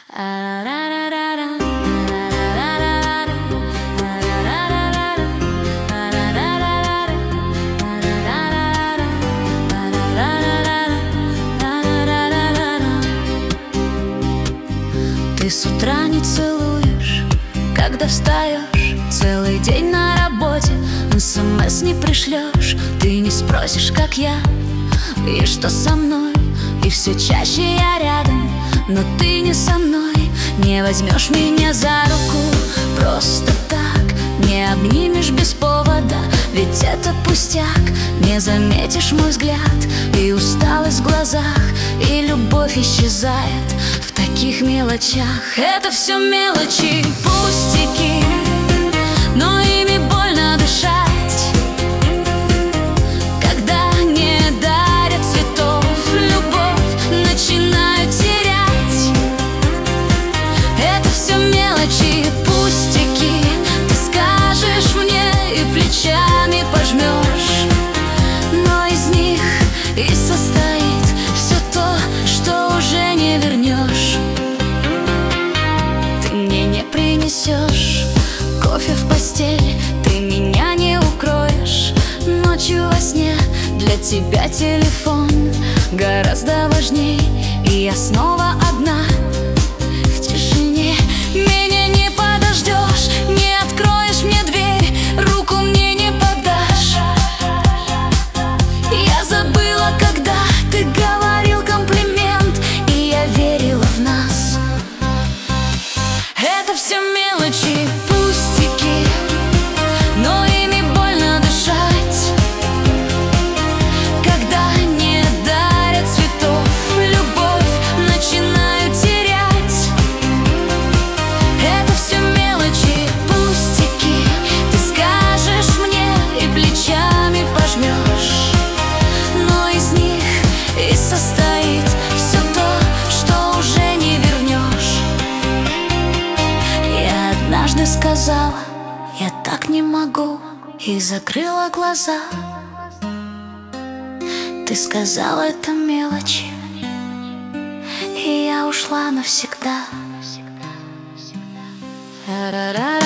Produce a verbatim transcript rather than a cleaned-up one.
Ты с утра не целуешь, когда встаешь, целый день на работе, СМС не пришлешь, ты не спросишь, как я и что со мной. И все чаще я рядом, но ты не со мной. Не возьмешь меня за руку просто так, не обнимешь без повода, ведь это пустяк. Не заметишь мой взгляд и усталость в глазах, и любовь исчезает в таких мелочах. Это все мелочи, пустяки, но ими больно дышать. Когда не дарят цветов, любовь начинаю терять. Это все мелочи, пустяки, ты скажешь мне и плечами пожмешь, но из них и состоит все то, что уже не вернешь. Ты мне не принесешь кофе в постель, ты меня не укроешь ночью во сне. Для тебя телефон гораздо важней, и я снова одна в тишине. Меня не подождешь, не откроешь мне дверь, руку мне не подашь. Я забыла, когда ты говорил комплимент, и я верила в нас. Это все мелочи, пустяки, но ими больно дышать. Когда не дарят цветов, любовь начинаю терять. Это все мелочи, пустяки, ты скажешь мне и плечами пожмешь, но из них и состоит все то, что уже не вернешь. Я однажды сказала, я так не могу, и закрыла глаза. Ты сказал, это мелочи, и я ушла навсегда.